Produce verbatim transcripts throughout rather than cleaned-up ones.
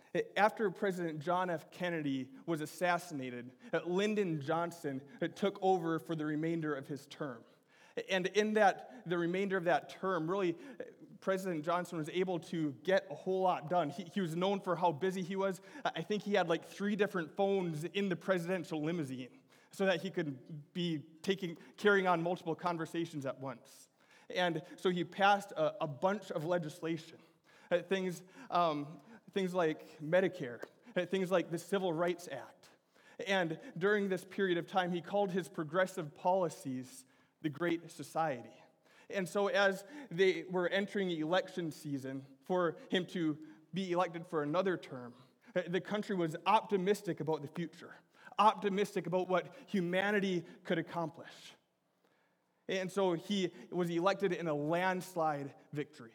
After President John F. Kennedy was assassinated, Lyndon Johnson took over for the remainder of his term. And in that, the remainder of that term, really, President Johnson was able to get a whole lot done. He, he was known for how busy he was. I think he had like three different phones in the presidential limousine so that he could be taking, carrying on multiple conversations at once. And so he passed a, a bunch of legislation, uh, things, um, things like Medicare, uh, things like the Civil Rights Act. And during this period of time, he called his progressive policies the Great Society. And so as they were entering election season for him to be elected for another term, the country was optimistic about the future, optimistic about what humanity could accomplish. And so he was elected in a landslide victory.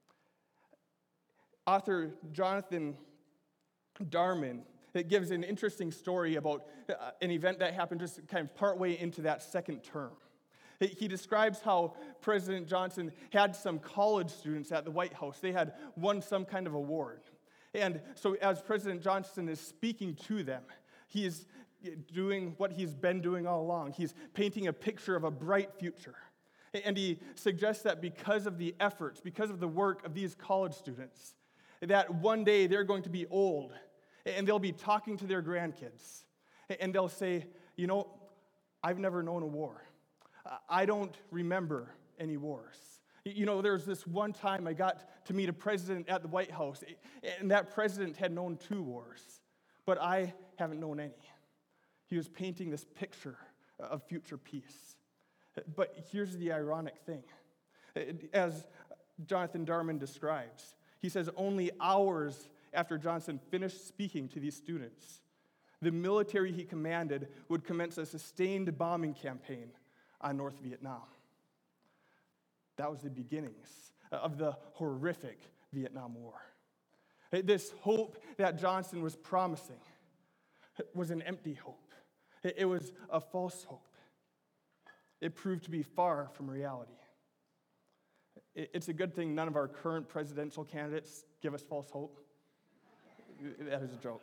Author Jonathan Darman, it gives an interesting story about an event that happened just kind of partway into that second term. He describes how President Johnson had some college students at the White House. They had won some kind of award. And so as President Johnson is speaking to them, he is doing what he's been doing all along. He's painting a picture of a bright future. And he suggests that because of the efforts, because of the work of these college students, that one day they're going to be old, and they'll be talking to their grandkids. And they'll say, you know, I've never known a war. I don't remember any wars. You know, there was this one time I got to meet a president at the White House, and that president had known two wars, but I haven't known any. He was painting this picture of future peace. But here's the ironic thing. As Jonathan Darman describes, he says only hours after Johnson finished speaking to these students, the military he commanded would commence a sustained bombing campaign on North Vietnam. That was the beginnings of the horrific Vietnam War. This hope that Johnson was promising was an empty hope. It was a false hope. It proved to be far from reality. It's a good thing none of our current presidential candidates give us false hope. That is a joke.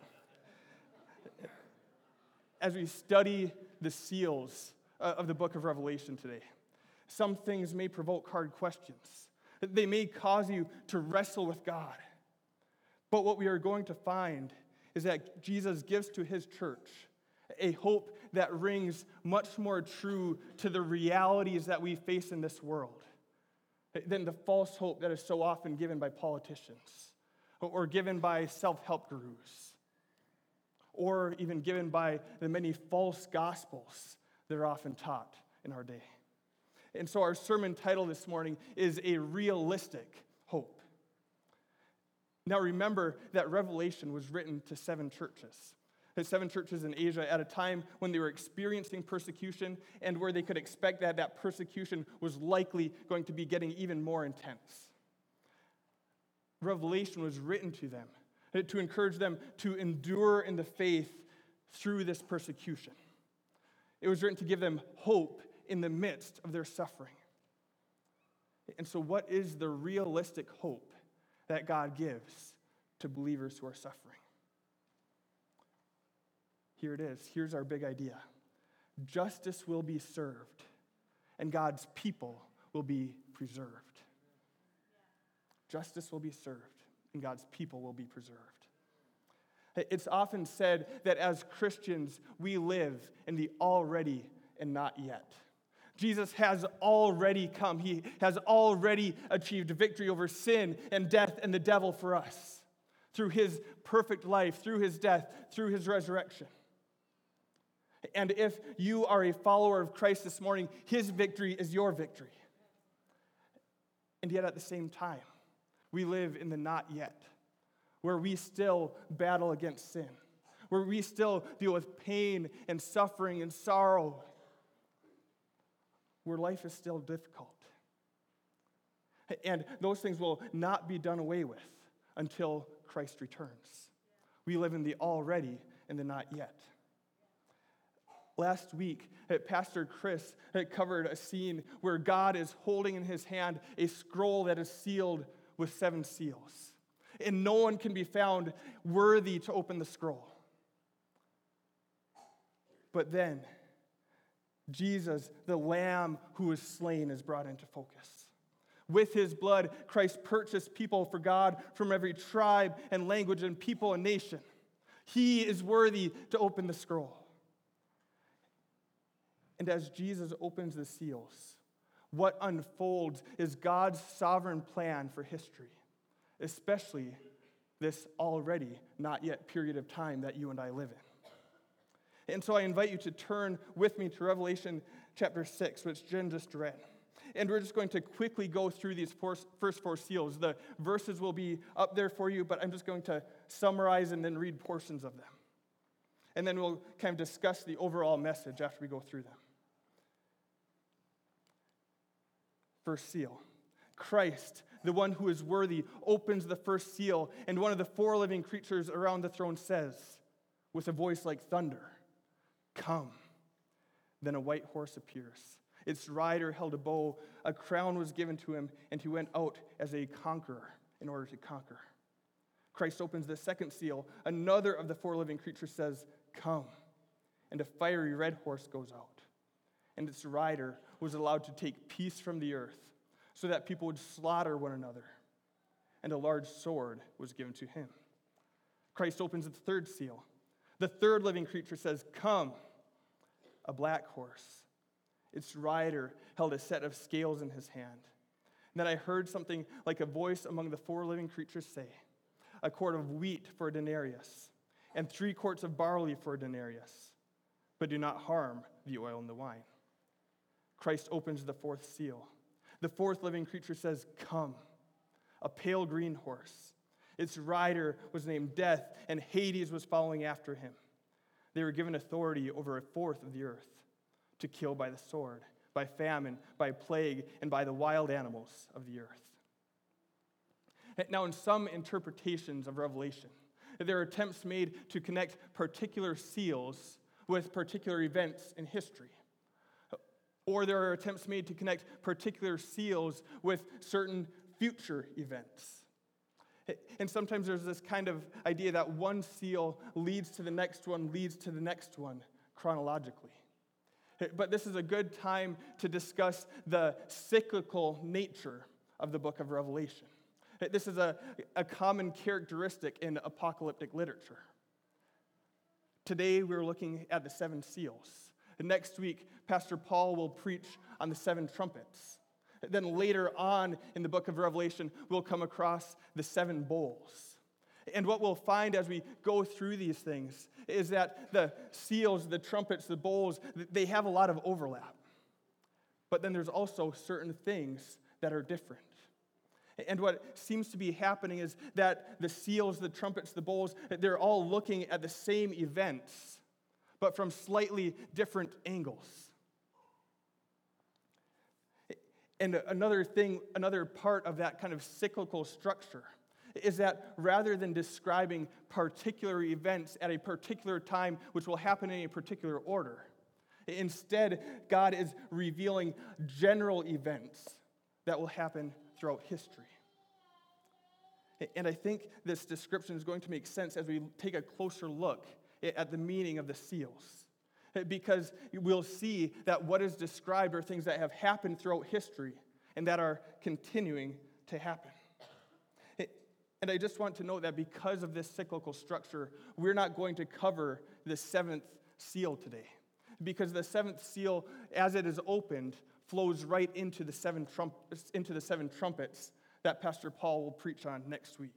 As we study the seals of the book of Revelation today, some things may provoke hard questions. They may cause you to wrestle with God. But what we are going to find is that Jesus gives to his church a hope that rings much more true to the realities that we face in this world than the false hope that is so often given by politicians or given by self-help gurus or even given by the many false gospels that are often taught in our day. And so our sermon title this morning is A Realistic Hope. Now remember that Revelation was written to seven churches. The seven churches in Asia at a time when they were experiencing persecution and where they could expect that that persecution was likely going to be getting even more intense. Revelation was written to them to encourage them to endure in the faith through this persecution. It was written to give them hope in the midst of their suffering. And so what is the realistic hope that God gives to believers who are suffering? Here it is. Here's our big idea. Justice will be served, and God's people will be preserved. Justice will be served, and God's people will be preserved. It's often said that as Christians, we live in the already and not yet. Jesus has already come. He has already achieved victory over sin and death and the devil for us through his perfect life, through his death, through his resurrection. And if you are a follower of Christ this morning, his victory is your victory. And yet at the same time, we live in the not yet, where we still battle against sin, where we still deal with pain and suffering and sorrow, where life is still difficult. And those things will not be done away with until Christ returns. We live in the already and the not yet. Last week, Pastor Chris covered a scene where God is holding in his hand a scroll that is sealed with seven seals. and no one can be found worthy to open the scroll. But then, Jesus, the Lamb who was slain, is brought into focus. With his blood, Christ purchased people for God from every tribe and language and people and nation. He is worthy to open the scroll. And as Jesus opens the seals, what unfolds is God's sovereign plan for history, especially this already not yet period of time that you and I live in. And so I invite you to turn with me to Revelation chapter six, which Jen just read. And we're just going to quickly go through these four, first four seals. The verses will be up there for you, but I'm just going to summarize and then read portions of them. And then we'll kind of discuss the overall message after we go through them. First seal. Christ, the one who is worthy, opens the first seal, and one of the four living creatures around the throne says, with a voice like thunder, "Come." Then a white horse appears. Its rider held a bow, a crown was given to him, and he went out as a conqueror in order to conquer. Christ opens the second seal. Another of the four living creatures says, "Come." And a fiery red horse goes out. And its rider was allowed to take peace from the earth so that people would slaughter one another. And a large sword was given to him. Christ opens the third seal. The third living creature says, "Come." A black horse. Its rider held a set of scales in his hand. And then I heard something like a voice among the four living creatures say, "A quart of wheat for a denarius, and three quarts of barley for a denarius, but do not harm the oil and the wine." Christ opens the fourth seal. The fourth living creature says, "Come." A pale green horse. Its rider was named Death, and Hades was following after him. They were given authority over a fourth of the earth, to kill by the sword, by famine, by plague, and by the wild animals of the earth. Now, in some interpretations of Revelation, there are attempts made to connect particular seals with particular events in history. Or there are attempts made to connect particular seals with certain future events. And sometimes there's this kind of idea that one seal leads to the next one, leads to the next one chronologically. But this is a good time to discuss the cyclical nature of the book of Revelation. This is a, a common characteristic in apocalyptic literature. Today we're looking at the seven seals. Next week, Pastor Paul will preach on the seven trumpets. Then later on in the book of Revelation, we'll come across the seven bowls. And what we'll find as we go through these things is that the seals, the trumpets, the bowls, they have a lot of overlap. But then there's also certain things that are different. And what seems to be happening is that the seals, the trumpets, the bowls, they're all looking at the same events, but from slightly different angles. And another thing, another part of that kind of cyclical structure is that rather than describing particular events at a particular time, which will happen in a particular order, instead, God is revealing general events that will happen throughout history. And I think this description is going to make sense as we take a closer look at the meaning of the seals. Because we'll see that what is described are things that have happened throughout history and that are continuing to happen. And I just want to note that because of this cyclical structure, we're not going to cover the seventh seal today. Because the seventh seal, as it is opened, flows right into the seven trump- into the seven trumpets that Pastor Paul will preach on next week.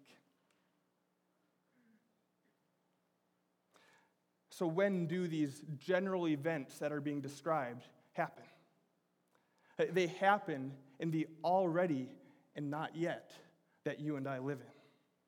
So when do these general events that are being described happen? They happen in the already and not yet that you and I live in.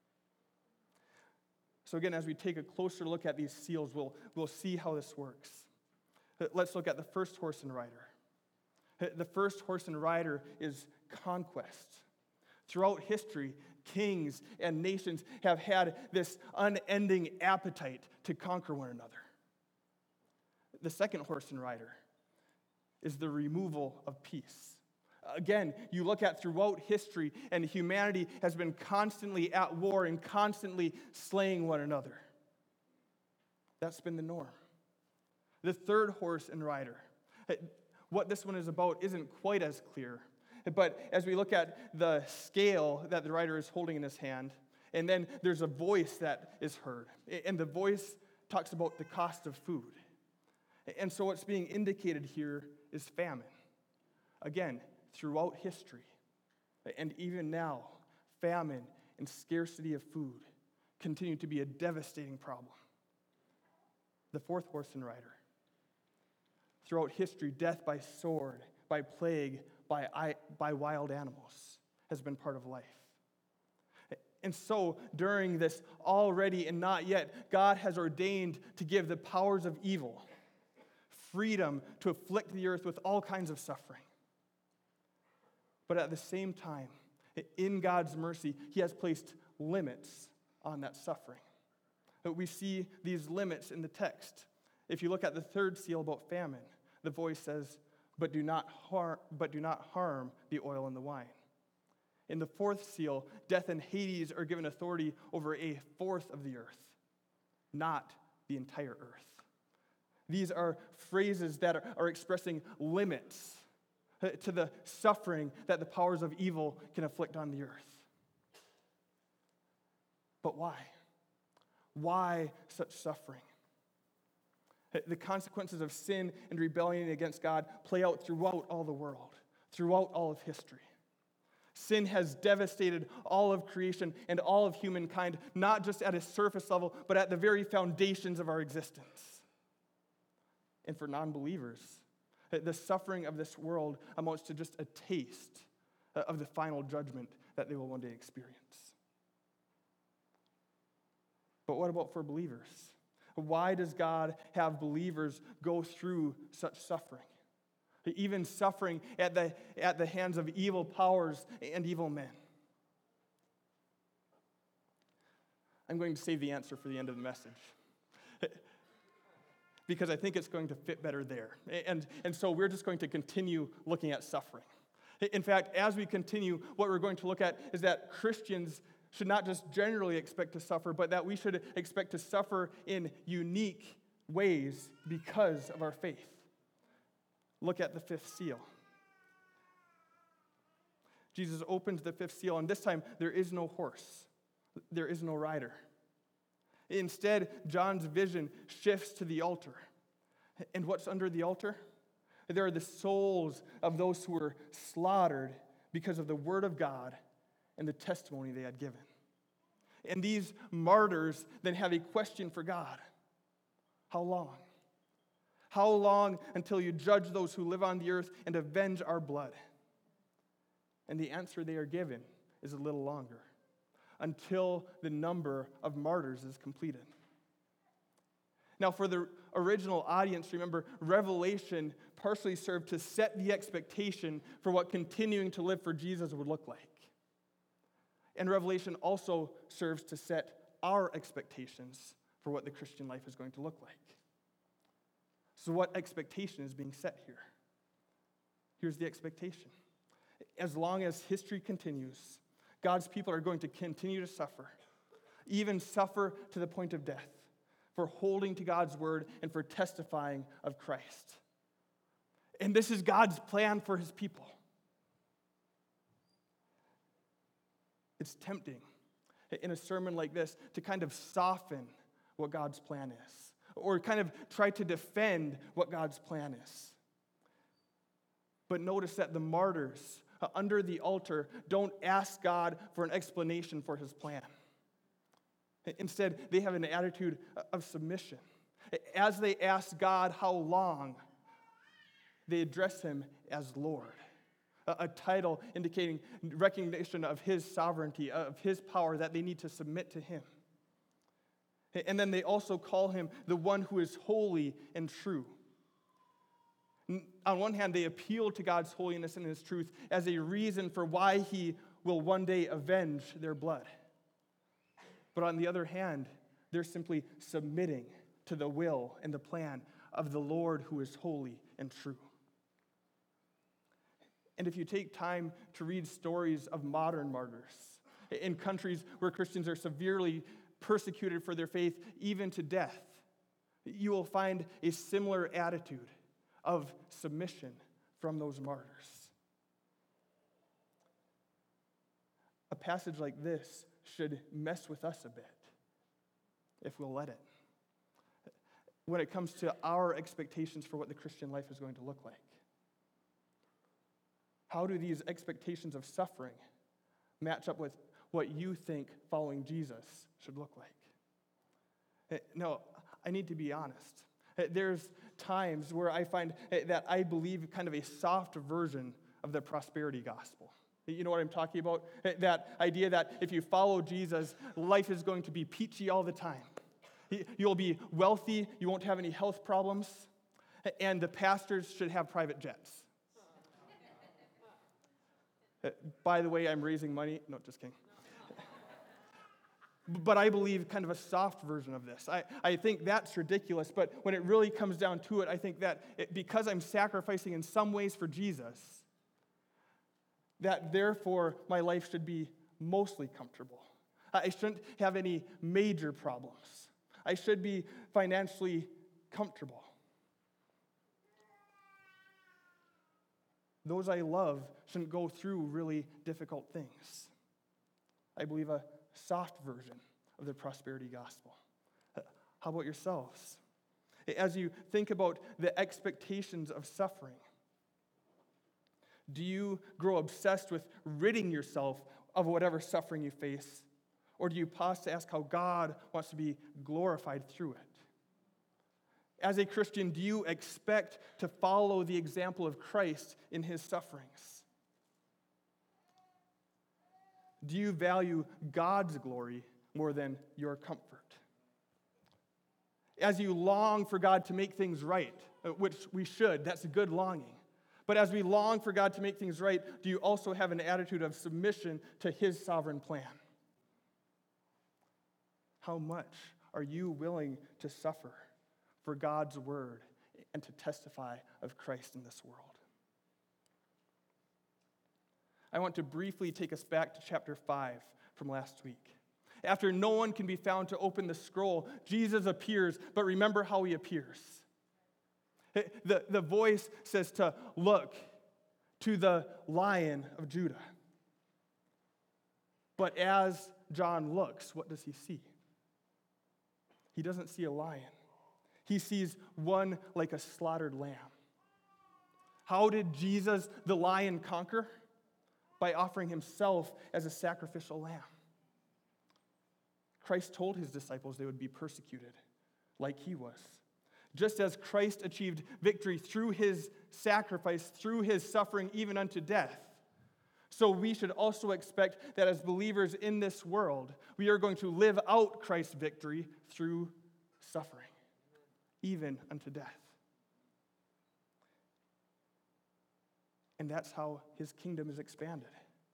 So again, as we take a closer look at these seals, we'll, we'll see how this works. Let's look at the first horse and rider. The first horse and rider is conquest. Throughout history, kings and nations have had this unending appetite to conquer one another. The second horse and rider is the removal of peace. Again, you look at throughout history, and humanity has been constantly at war and constantly slaying one another. That's been the norm. The third horse and rider. What this one is about isn't quite as clear. But as we look at the scale that the rider is holding in his hand, and then there's a voice that is heard. And the voice talks about the cost of food. And so what's being indicated here is famine. Again, throughout history, and even now, famine and scarcity of food continue to be a devastating problem. The fourth horse and rider. Throughout history, death by sword, by plague, by, by wild animals has been part of life. And so, during this already and not yet, God has ordained to give the powers of evil freedom to afflict the earth with all kinds of suffering. But at the same time, in God's mercy, He has placed limits on that suffering. We see these limits in the text. If you look at the third seal about famine, the voice says, but do not harm, but do not harm the oil and the wine. In the fourth seal, death and Hades are given authority over a fourth of the earth, not the entire earth. These are phrases that are, are expressing limits to the suffering that the powers of evil can afflict on the earth. But why? Why such suffering? The consequences of sin and rebellion against God play out throughout all the world, throughout all of history. Sin has devastated all of creation and all of humankind, not just at a surface level, but at the very foundations of our existence. And for non-believers, the suffering of this world amounts to just a taste of the final judgment that they will one day experience. But what about for believers? Why does God have believers go through such suffering? Even suffering at the, at the hands of evil powers and evil men. I'm going to save the answer for the end of the message, because I think it's going to fit better there. And, and so we're just going to continue looking at suffering. In fact, as we continue, what we're going to look at is that Christians should not just generally expect to suffer, but that we should expect to suffer in unique ways because of our faith. Look at the fifth seal. Jesus opens the fifth seal, and this time there is no horse. There is no rider. Instead, John's vision shifts to the altar. And what's under the altar? There are the souls of those who were slaughtered because of the word of God and the testimony they had given. And these martyrs then have a question for God. How long? How long until you judge those who live on the earth and avenge our blood? And the answer they are given is a little longer, until the number of martyrs is completed. Now, for the original audience, remember, Revelation partially served to set the expectation for what continuing to live for Jesus would look like. And Revelation also serves to set our expectations for what the Christian life is going to look like. So what expectation is being set here? Here's the expectation. As long as history continues, God's people are going to continue to suffer, even suffer to the point of death, for holding to God's word and for testifying of Christ. And this is God's plan for his people. It's tempting in a sermon like this to kind of soften what God's plan is, or kind of try to defend what God's plan is. But notice that the martyrs uh, under the altar don't ask God for an explanation for his plan. Instead, they have an attitude of submission. As they ask God how long, they address him as Lord, a, a title indicating recognition of his sovereignty, of his power, that they need to submit to him. And then they also call him the one who is holy and true. On one hand, they appeal to God's holiness and his truth as a reason for why he will one day avenge their blood. But on the other hand, they're simply submitting to the will and the plan of the Lord who is holy and true. And if you take time to read stories of modern martyrs in countries where Christians are severely persecuted for their faith, even to death, you will find a similar attitude of submission from those martyrs. A passage like this should mess with us a bit, if we'll let it, when it comes to our expectations for what the Christian life is going to look like. How do these expectations of suffering match up with what you think following Jesus should look like? No, I need to be honest. There's times where I find that I believe kind of a soft version of the prosperity gospel. You know what I'm talking about? That idea that if you follow Jesus, life is going to be peachy all the time. You'll be wealthy, you won't have any health problems, and the pastors should have private jets. By the way, I'm raising money. No, just kidding. But I believe kind of a soft version of this. I, I think that's ridiculous, but when it really comes down to it, I think that it, because I'm sacrificing in some ways for Jesus, that therefore my life should be mostly comfortable. I shouldn't have any major problems. I should be financially comfortable. Those I love shouldn't go through really difficult things. I believe a soft version of the prosperity gospel. How about yourselves? As you think about the expectations of suffering, do you grow obsessed with ridding yourself of whatever suffering you face? Or do you pause to ask how God wants to be glorified through it? As a Christian, do you expect to follow the example of Christ in his sufferings? Do you value God's glory more than your comfort? As you long for God to make things right, which we should, that's a good longing. But as we long for God to make things right, do you also have an attitude of submission to his sovereign plan? How much are you willing to suffer for God's word and to testify of Christ in this world? I want to briefly take us back to chapter five from last week. After no one can be found to open the scroll, Jesus appears, but remember how he appears. The, the voice says to look to the Lion of Judah. But as John looks, what does he see? He doesn't see a lion. He sees one like a slaughtered lamb. How did Jesus, the lion, conquer? By offering himself as a sacrificial lamb. Christ told his disciples they would be persecuted like he was. Just as Christ achieved victory through his sacrifice, through his suffering, even unto death, so we should also expect that as believers in this world, we are going to live out Christ's victory through suffering, even unto death. And that's how his kingdom is expanded.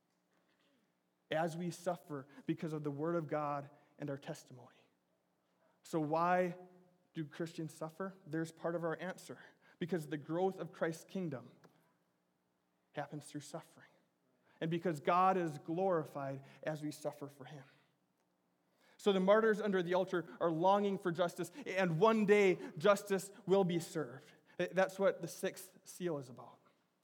As we suffer because of the word of God and our testimony. So why do Christians suffer? There's part of our answer. Because the growth of Christ's kingdom happens through suffering. And because God is glorified as we suffer for him. So the martyrs under the altar are longing for justice, and one day justice will be served. That's what the sixth seal is about.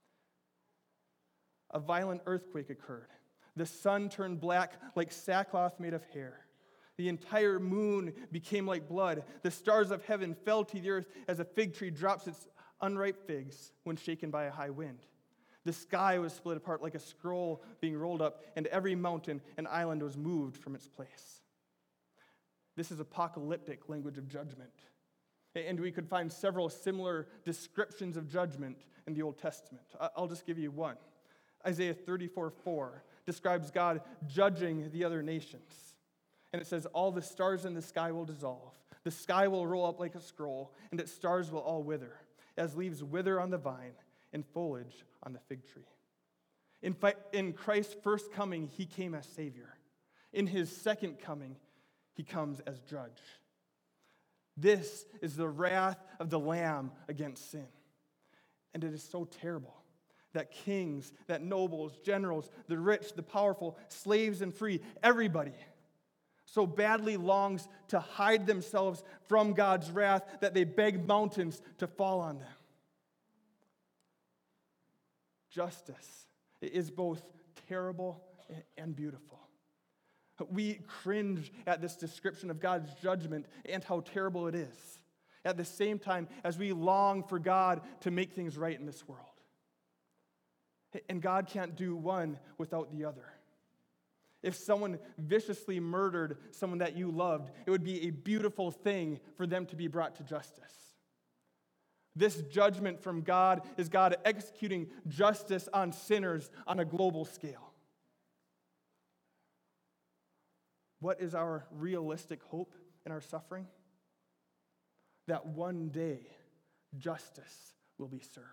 A violent earthquake occurred. The sun turned black like sackcloth made of hair. The entire moon became like blood. The stars of heaven fell to the earth as a fig tree drops its unripe figs when shaken by a high wind. The sky was split apart like a scroll being rolled up, and every mountain and island was moved from its place. This is apocalyptic language of judgment. And we could find several similar descriptions of judgment in the Old Testament. I'll just give you one. Isaiah thirty-four four describes God judging the other nations. And it says, all the stars in the sky will dissolve. The sky will roll up like a scroll, and its stars will all wither, as leaves wither on the vine and foliage on the fig tree. In, fi- in Christ's first coming, he came as Savior. In his second coming, he comes as judge. This is the wrath of the Lamb against sin. And it is so terrible that kings, that nobles, generals, the rich, the powerful, slaves and free, everybody so badly longs to hide themselves from God's wrath that they beg mountains to fall on them. Justice is both terrible and beautiful. We cringe at this description of God's judgment and how terrible it is, at the same time as we long for God to make things right in this world. And God can't do one without the other. If someone viciously murdered someone that you loved, it would be a beautiful thing for them to be brought to justice. This judgment from God is God executing justice on sinners on a global scale. What is our realistic hope in our suffering? That one day justice will be served.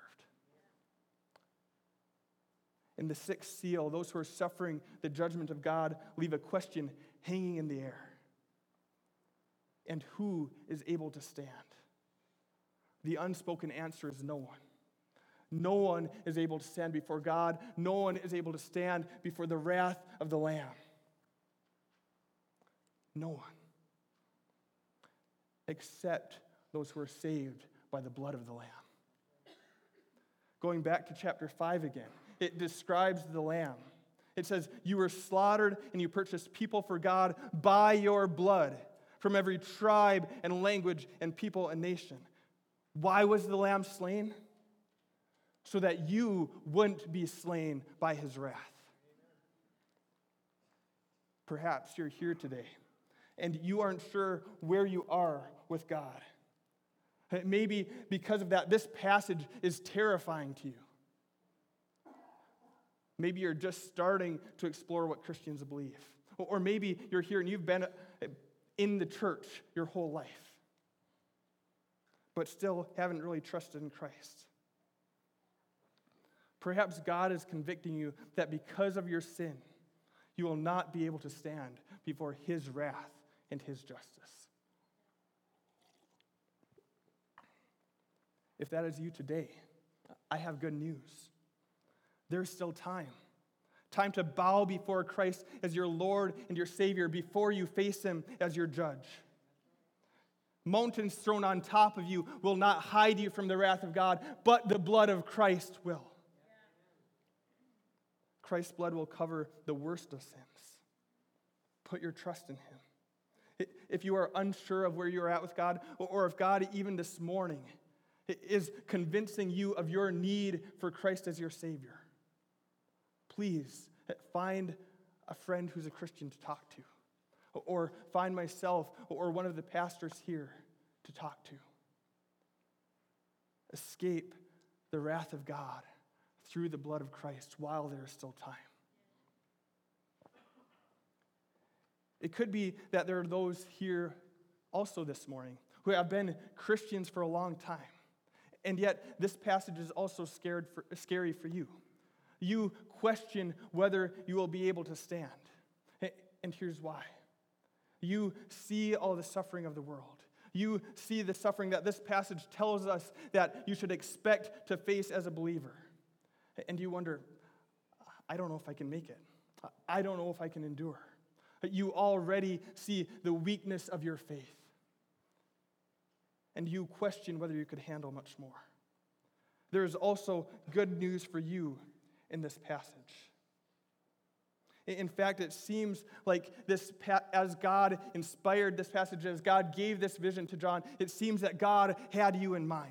In the sixth seal, those who are suffering the judgment of God leave a question hanging in the air. And who is able to stand? The unspoken answer is no one. No one is able to stand before God. No one is able to stand before the wrath of the Lamb. No one. Except those who are saved by the blood of the Lamb. Going back to chapter five again, it describes the Lamb. It says, you were slaughtered and you purchased people for God by your blood from every tribe and language and people and nation. Why was the Lamb slain? So that you wouldn't be slain by his wrath. Perhaps you're here today and you aren't sure where you are with God. Maybe because of that, this passage is terrifying to you. Maybe you're just starting to explore what Christians believe. Or maybe you're here and you've been in the church your whole life, but still haven't really trusted in Christ. Perhaps God is convicting you that because of your sin, you will not be able to stand before his wrath and his justice. If that is you today, I have good news. There's still time. Time to bow before Christ as your Lord and your Savior before you face him as your judge. Mountains thrown on top of you will not hide you from the wrath of God, but the blood of Christ will. Christ's blood will cover the worst of sins. Put your trust in him. If you are unsure of where you're at with God, or if God, even this morning, is convincing you of your need for Christ as your Savior, please find a friend who's a Christian to talk to, or find myself or one of the pastors here to talk to. Escape the wrath of God through the blood of Christ while there is still time. It could be that there are those here also this morning who have been Christians for a long time, and yet this passage is also scared for, scary for you. You question whether you will be able to stand. And here's why. You see all the suffering of the world. You see the suffering that this passage tells us that you should expect to face as a believer. And you wonder, I don't know if I can make it. I don't know if I can endure. You already see the weakness of your faith. And you question whether you could handle much more. There is also good news for you in this passage. In fact, it seems like this, as God inspired this passage, as God gave this vision to John, it seems that God had you in mind.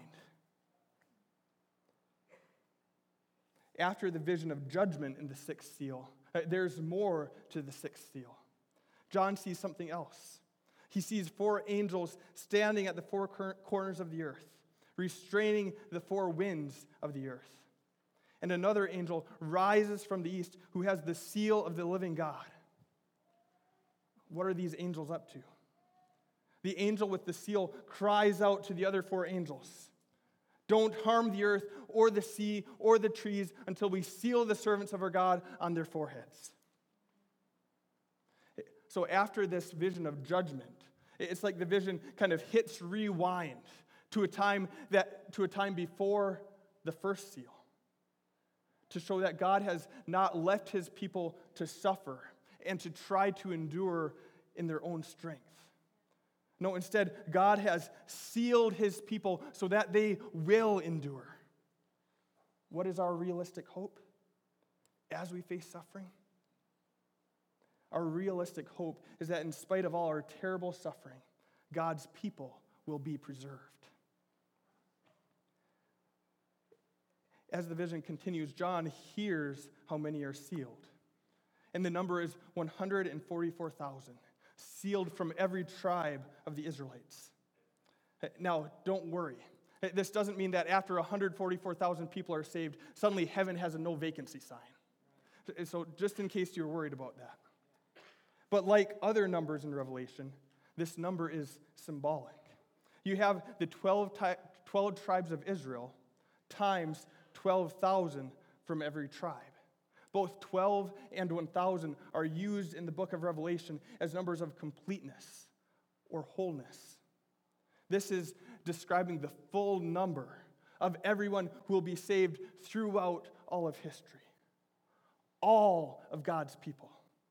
After the vision of judgment in the sixth seal, there's more to the sixth seal. John sees something else. He sees four angels standing at the four corners of the earth, restraining the four winds of the earth. And another angel rises from the east who has the seal of the living God. What are these angels up to? The angel with the seal cries out to the other four angels, "Don't harm the earth or the sea or the trees until we seal the servants of our God on their foreheads." So after this vision of judgment, it's like the vision kind of hits rewind to a time that to a time before the first seal. to show that God has not left his people to suffer and to try to endure in their own strength. No, instead, God has sealed his people so that they will endure. What is our realistic hope as we face suffering? Our realistic hope is that in spite of all our terrible suffering, God's people will be preserved. As the vision continues, John hears how many are sealed. And the number is one hundred forty-four thousand, sealed from every tribe of the Israelites. Now, don't worry. This doesn't mean that after one hundred forty-four thousand people are saved, suddenly heaven has a no vacancy sign. So just in case you're worried about that. But like other numbers in Revelation, this number is symbolic. You have the twelve, ti- twelve tribes of Israel times twelve thousand from every tribe. Both twelve and one thousand are used in the book of Revelation as numbers of completeness or wholeness. This is describing the full number of everyone who will be saved throughout all of history. All of God's people.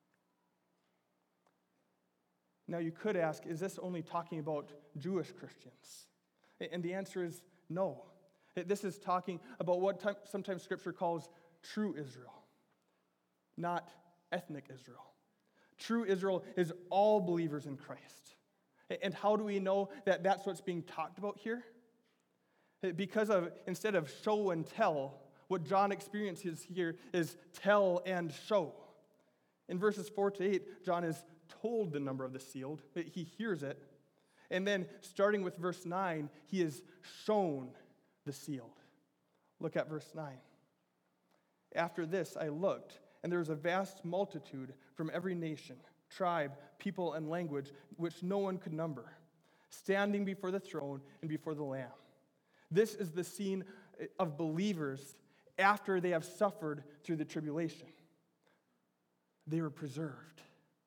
Now you could ask, is this only talking about Jewish Christians? And the answer is no. This is talking about what sometimes Scripture calls true Israel, not ethnic Israel. True Israel is all believers in Christ. And how do we know that that's what's being talked about here? Because of, instead of show and tell, what John experiences here is tell and show. In verses four to eight, John is told the number of the sealed. He hears it. And then, starting with verse nine, he is shown the sealed. Look at verse nine. After this I looked, and there was a vast multitude from every nation, tribe, people, and language, which no one could number, standing before the throne and before the Lamb. This is the scene of believers after they have suffered through the tribulation. They were preserved.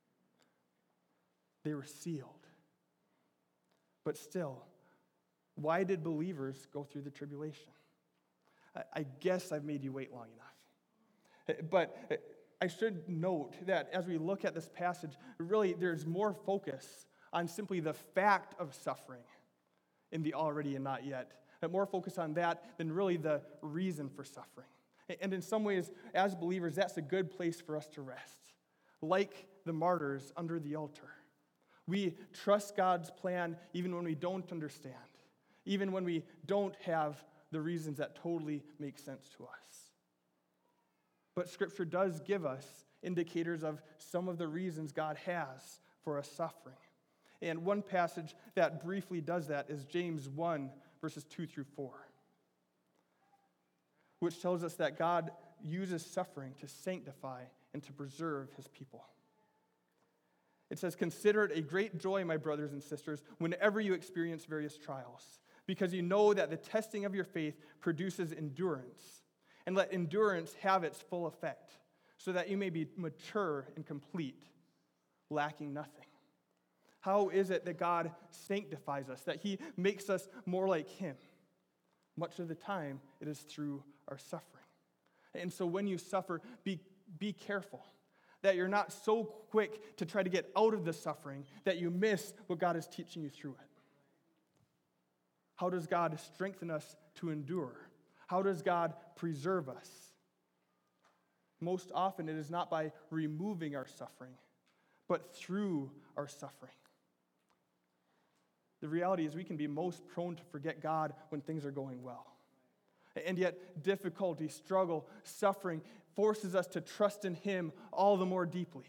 They were sealed. But still, why did believers go through the tribulation? I, I guess I've made you wait long enough. But I should note that as we look at this passage, really there's more focus on simply the fact of suffering in the already and not yet. And more focus on that than really the reason for suffering. And in some ways, as believers, that's a good place for us to rest. Like the martyrs under the altar. We trust God's plan even when we don't understand. Even when we don't have the reasons that totally make sense to us. But Scripture does give us indicators of some of the reasons God has for us suffering. And one passage that briefly does that is James one, verses two through four, which tells us that God uses suffering to sanctify and to preserve his people. It says, "Consider it a great joy, my brothers and sisters, whenever you experience various trials, because you know that the testing of your faith produces endurance. And let endurance have its full effect, so that you may be mature and complete, lacking nothing." How is it that God sanctifies us, that he makes us more like him? Much of the time, it is through our suffering. And so when you suffer, be, be careful that you're not so quick to try to get out of the suffering that you miss what God is teaching you through it. How does God strengthen us to endure? How does God preserve us? Most often, it is not by removing our suffering, but through our suffering. The reality is we can be most prone to forget God when things are going well. And yet, difficulty, struggle, suffering forces us to trust in him all the more deeply.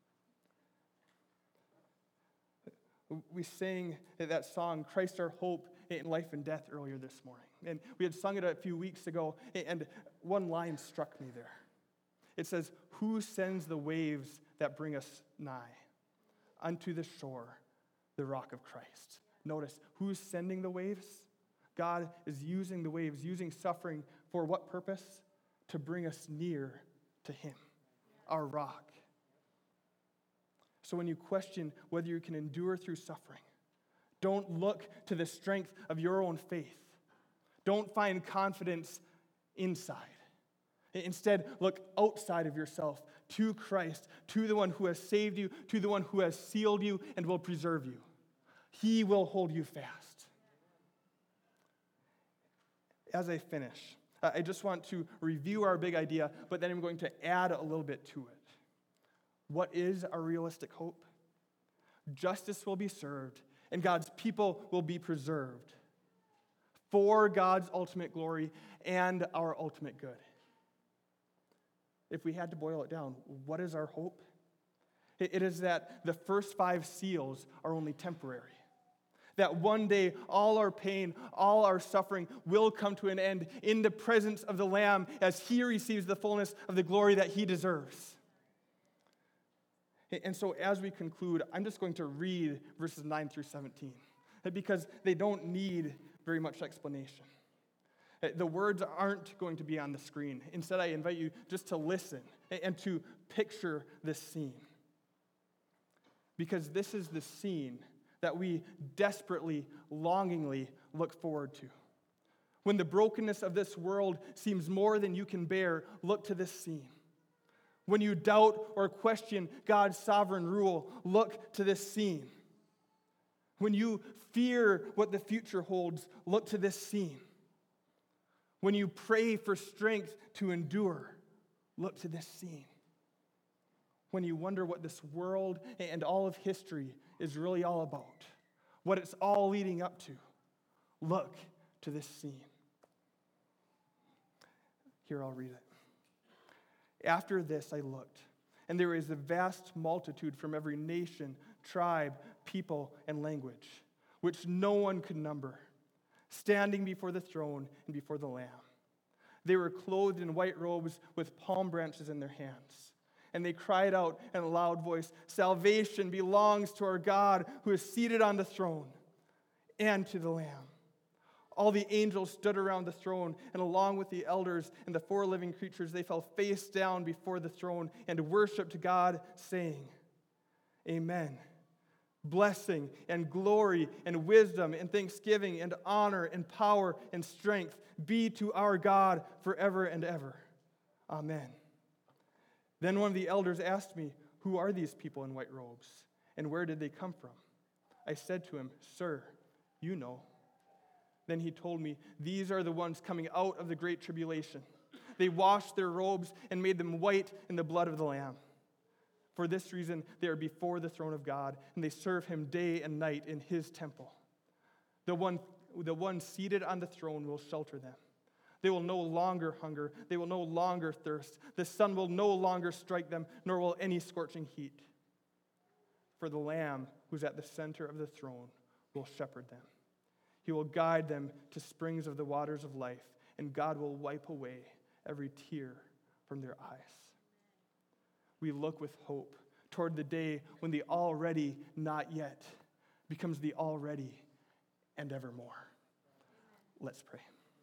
We sang that song, "Christ Our Hope in Life and Death," earlier this morning. And we had sung it a few weeks ago, and one line struck me there. It says, "Who sends the waves that bring us nigh? Unto the shore, the rock of Christ." Notice, who's sending the waves? God is using the waves, using suffering for what purpose? To bring us near to him, our rock. So when you question whether you can endure through suffering, don't look to the strength of your own faith. Don't find confidence inside. Instead, look outside of yourself to Christ, to the one who has saved you, to the one who has sealed you and will preserve you. He will hold you fast. As I finish, I just want to review our big idea, but then I'm going to add a little bit to it. What is our realistic hope? Justice will be served, and God's people will be preserved for God's ultimate glory and our ultimate good. If we had to boil it down, what is our hope? It is that the first five seals are only temporary. That one day all our pain, all our suffering will come to an end in the presence of the Lamb as he receives the fullness of the glory that he deserves. And so as we conclude, I'm just going to read verses nine through seventeen because they don't need very much explanation. The words aren't going to be on the screen. Instead, I invite you just to listen and to picture this scene. Because this is the scene that we desperately, longingly look forward to. When the brokenness of this world seems more than you can bear, look to this scene. When you doubt or question God's sovereign rule, look to this scene. When you fear what the future holds, look to this scene. When you pray for strength to endure, look to this scene. When you wonder what this world and all of history is really all about, what it's all leading up to, look to this scene. Here, I'll read it. After this I looked, and there was a vast multitude from every nation, tribe, people, and language, which no one could number, standing before the throne and before the Lamb. They were clothed in white robes with palm branches in their hands. And they cried out in a loud voice, "Salvation belongs to our God who is seated on the throne and to the Lamb." All the angels stood around the throne, and along with the elders and the four living creatures, they fell face down before the throne and worshiped God, saying, "Amen. Blessing and glory and wisdom and thanksgiving and honor and power and strength be to our God forever and ever. Amen." Then one of the elders asked me, "Who are these people in white robes, and where did they come from?" I said to him, "Sir, you know." Then he told me, "These are the ones coming out of the great tribulation. They washed their robes and made them white in the blood of the Lamb. For this reason, they are before the throne of God, and they serve him day and night in his temple. The one, the one seated on the throne will shelter them. They will no longer hunger. They will no longer thirst. The sun will no longer strike them, nor will any scorching heat. For the Lamb who's at the center of the throne will shepherd them. He will guide them to springs of the waters of life, and God will wipe away every tear from their eyes." We look with hope toward the day when the already not yet becomes the already and evermore. Let's pray.